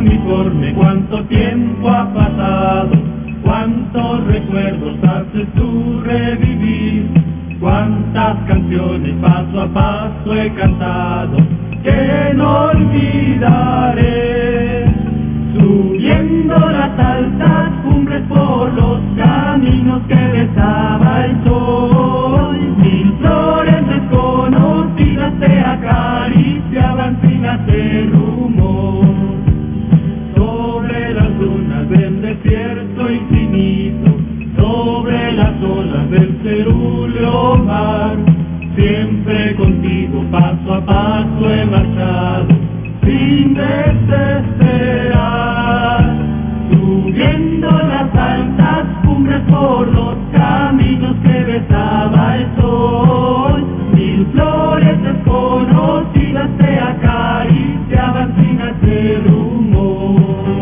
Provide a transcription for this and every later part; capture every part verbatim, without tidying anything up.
uniforme, cuánto tiempo ha pasado, cuántos recuerdos haces tú revivir, cuántas canciones paso a paso he cantado, que no olvidaré. Subiendo las altas cumbres por los caminos que besaba el sol, mil flores desconocidas te acariciaban sin hacer rumor. Sobre las dunas del desierto infinito, sobre las olas del cerúleo mar, siempre contigo paso a paso he marchado, sin desesperar. Subiendo las altas cumbres por los caminos que besaba el sol, mil flores desconocidas te acariciaban sin hacer rumor.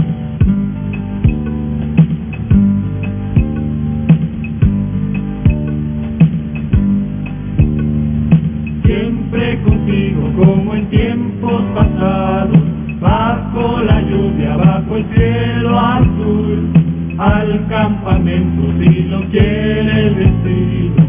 Siempre contigo como en tiempos pasados, bajo la lluvia, bajo el cielo azul, al campamento si lo quiere el destino,